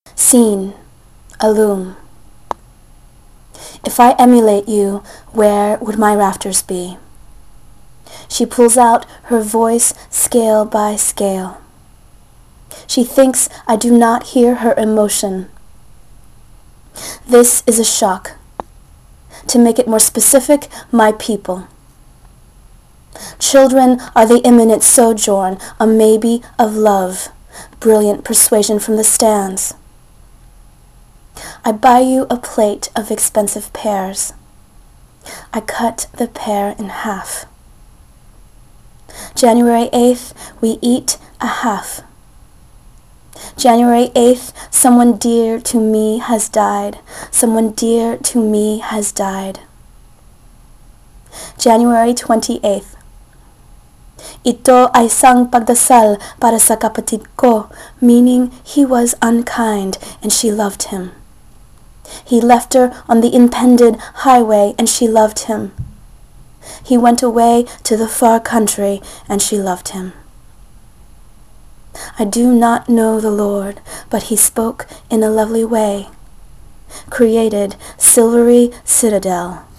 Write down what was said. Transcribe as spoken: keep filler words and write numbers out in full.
Scene, a loom. If I emulate you, where would my rafters be? She pulls out her voice scale by scale. She thinks I do not hear her emotion. This is a shock. To make it more specific, my people. Children are the imminent sojourn, a maybe of love, brilliant persuasion from the stands. I buy you a plate of expensive pears. I cut the pear in half. January eighth, we eat a half. January eighth, someone dear to me has died. Someone dear to me has died. January twenty-eighth. Ito ay isang pagdasal para sa kapatid ko, meaning he was unkind and she loved him. He left her on the impended highway and she loved him. He went away to the far country and she loved him. I do not know the Lord, but he spoke in a lovely way, created silvery citadel.